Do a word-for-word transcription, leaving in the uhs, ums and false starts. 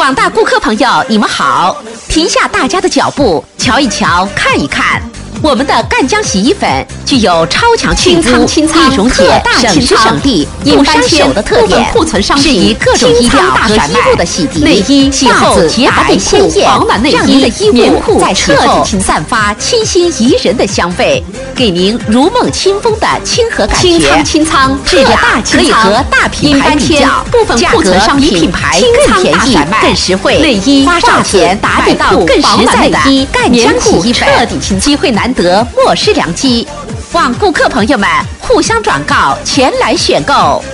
广大顾客朋友，你们好！停下大家的脚步，瞧一瞧，看一看。我们的赣江洗衣粉具有超强清仓、清仓、易溶解、省时省力、不伤手的特点，库存商品适宜各种衣料和衣物的洗涤。内衣、洗后洁白鲜艳，保暖内衣的衣物在洗后散发清新宜人的香味，给您如梦清风的亲和感觉。清仓清仓，这个大可以和大品牌比较，部分库存商品牌更便宜、更实惠。内衣、花哨前打底裤更实在的赣江洗衣粉，彻底清机会难得，莫失良机。望顾客朋友们互相转告，前来选购。